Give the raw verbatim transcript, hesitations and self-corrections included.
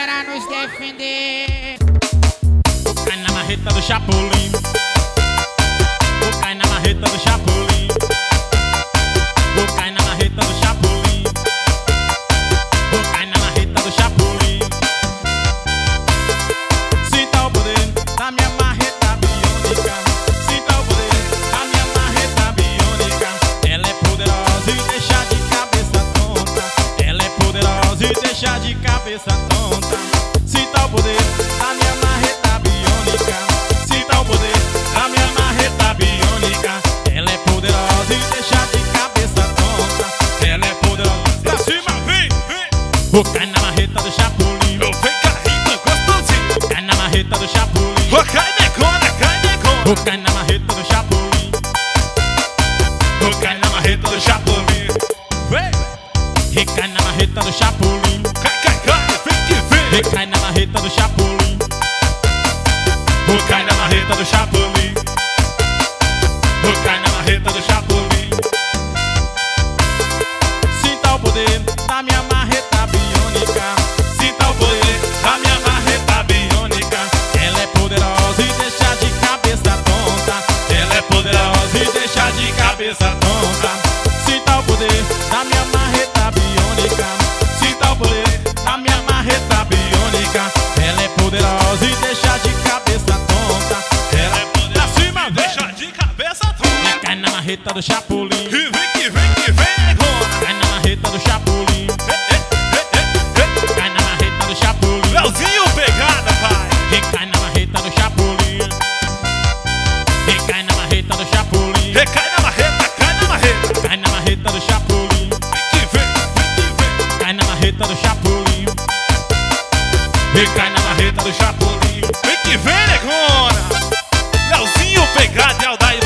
poderá nos defender. Cai na marreta do Chapolin. Vou cair na marreta do Chapolin. Vou cair na marreta do Chapolin. Vou cair na marreta do Chapolin. Sinta o poder da minha marreta biônica. Sinta o poder da minha marreta biônica. Ela é poderosa e deixa de cabeça tonta. Ela é poderosa e deixa de cabeça tonta. Sinta o poder da minha marreta biônica. Sinta o poder da minha marreta biônica. Ela é poderosa e deixa de cabeça tonta. Ela é poderosa. Pra cima, vem, vem. Vou cair na marreta do Chapolin. Eu vem caindo gostosinho. Vou cair na marreta do Chapolin. Vou cair negona, cai negona. Vou cair na marreta do Chapolin. Vou cair na marreta do Chapolin. Vem, Recai na marreta do Chapolin. cai, cai, cai, vem que vem. Recai na marreta do Chapolin. Vou cair na marreta do Chapolin. Vou cair na marreta do Chapolin. Sinta o poder da minha marreta biônica. Sinta o poder da minha marreta biônica. Ela é poderosa e deixa de cabeça tonta. Ela é poderosa e deixa de cabeça tonta. Sinta o poder da minha marreta biônica. Sinta o poder da minha marreta biônica. Ela é poderosa e deixa de cabeça tonta. Ela é poderosa e deixa de cabeça tonta. Cai na marreta do Chapolin. Que vem, que vem, que vem, negona. Cai na marreta do Chapolin. Cai na marreta do Chapolin. Leozinho pegada, pai. Recai na marreta do Chapolin. Recai na marreta do Chapolin. Recai na marreta, cai na marreta. Cai na marreta do Chapolin. Vem que vem, vem que vem. Cai na marreta do Chapolin. Recai na marreta do Chapolin. Vem que vem, negona. Leozinho pegada e Aldair